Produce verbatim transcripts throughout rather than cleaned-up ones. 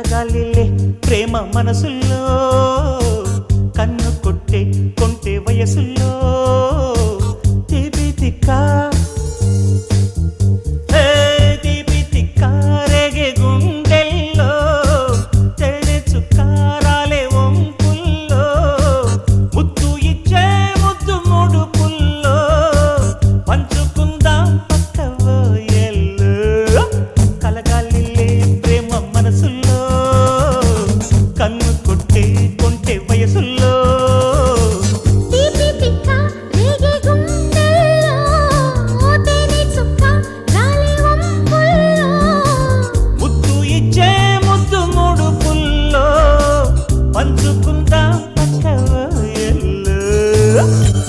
కలగాలిలే ప్రేమ మనసుల్లో కన్ను కొట్టే కొంటే వయసుల్లో తీపి తిక్క తీపి తిక్క రేగే గుండెల్లో తెల్లె చుక్కారాలే వంపుల్లో ముద్దు ఇచ్చే ముద్దు మూడు పుల్లో పంచుకుందాం పక్కవో ఎల్లో కలగాలిలే ప్రేమ మనసుల్లో కన్ను కొట్టే కొంటే వయసుల్లో పంచుకుందాం పక్కవో ఎల్లో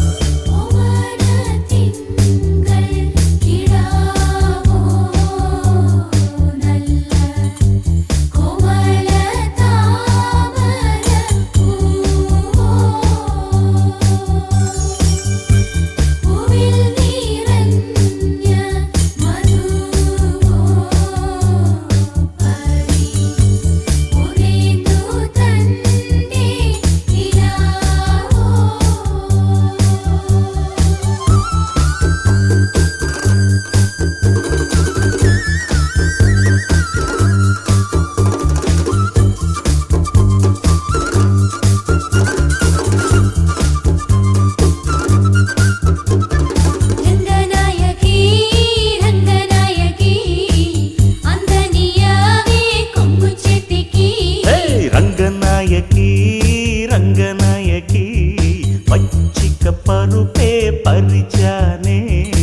రంగనాయకి రంగనాయకి పచ్చిక పరుపే పరిచానే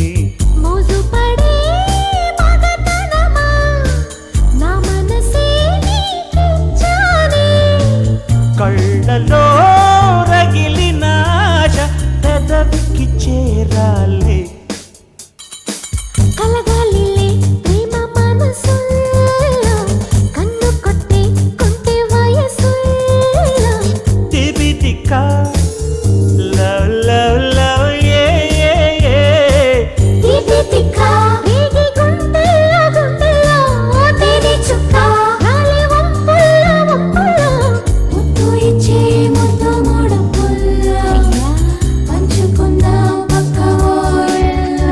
కళ్ళలో రగిలిన ఆశ పెదవికి చేరాలే కలగాలిలే ప్రేమ మనసుల్లో కన్ను కొట్టే కొంటే వయసుల్లో తీపి తిక్క లవ్ లవ్ లవ్ ఏ తీపి తిక్క రేగి గుండెల్లో గుండెల్లో తేనె చుక్క రాలే వంపుల్లో వంపుల్లో ముద్దు ఇచ్చే ముద్దు మూడు పుల్లో పంచుకుందాం పక్కవో ఎల్లో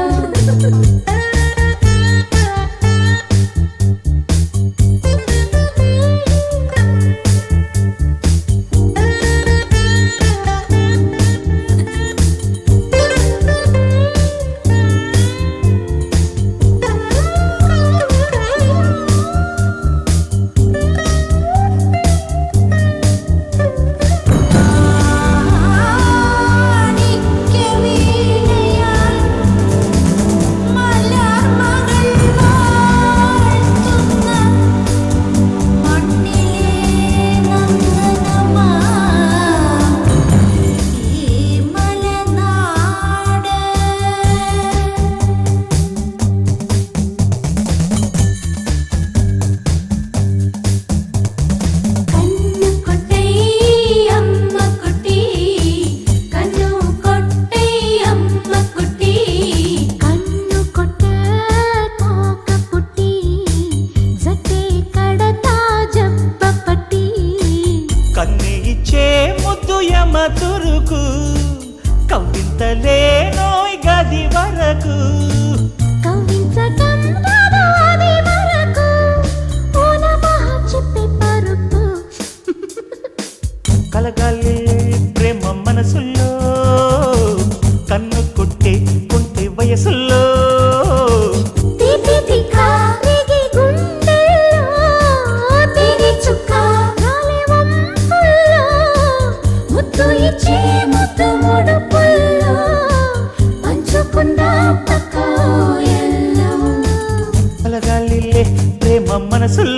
తురుకు కవ్వింతలే నోయ్ గది వరకు కవ్వించటం రాదు అది వరకు ఓ నమః చెప్పే పరుపు కలగాలి ప్రేమ మనసుల్లో కన్ను కొట్టే కొంటే వయసుల్లో తీపి తిక్క రేగి గుండెల్లో తేనె చుక్క రాలే వంపుల్లో ముద్దు ఇచ్చే ముద్దు మూడు పుల్లో పంచుకుందాం పక్కవో ఎల్లో కలగాలిలే ప్రేమ మనసుల్లో